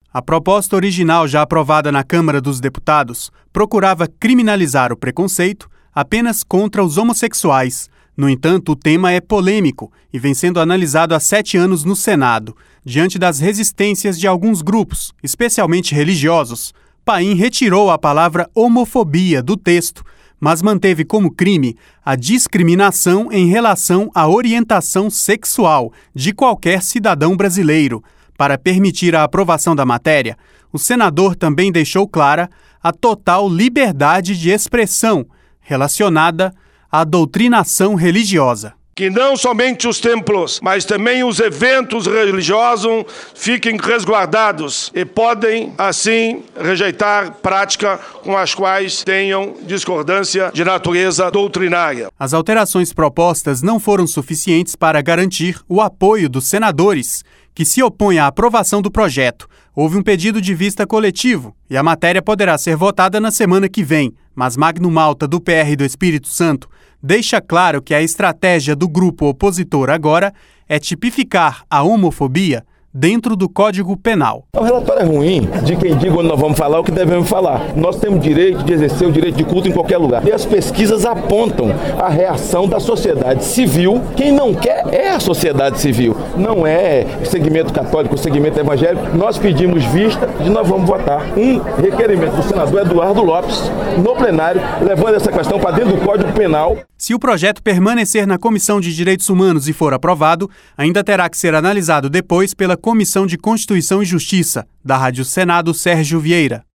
A proposta original, já aprovada na Câmara dos Deputados, procurava criminalizar o preconceito apenas contra os homossexuais. No entanto, o tema é polêmico e vem sendo analisado há 7 anos no Senado. Diante das resistências de alguns grupos, especialmente religiosos, Paim retirou a palavra homofobia do texto, mas manteve como crime a discriminação em relação à orientação sexual de qualquer cidadão brasileiro. Para permitir a aprovação da matéria, o senador também deixou clara a total liberdade de expressão relacionada à doutrinação religiosa. Que não somente os templos, mas também os eventos religiosos fiquem resguardados e podem, assim, rejeitar prática com as quais tenham discordância de natureza doutrinária. As alterações propostas não foram suficientes para garantir o apoio dos senadores, que se opõem à aprovação do projeto. Houve um pedido de vista coletivo e a matéria poderá ser votada na semana que vem, mas Magno Malta, do PR do Espírito Santo, deixa claro que a estratégia do grupo opositor agora é tipificar a homofobia dentro do Código Penal. O relatório é ruim de quem diga onde nós vamos falar o que devemos falar. Nós temos direito de exercer o direito de culto em qualquer lugar. E as pesquisas apontam a reação da sociedade civil. Quem não quer é a sociedade civil, não é o segmento católico, o segmento evangélico. Nós pedimos vista e nós vamos votar um requerimento do senador Eduardo Lopes no plenário, levando essa questão para dentro do Código Penal. Se o projeto permanecer na Comissão de Direitos Humanos e for aprovado, ainda terá que ser analisado depois pela Comissão de Constituição e Justiça, da Rádio Senado Sérgio Vieira.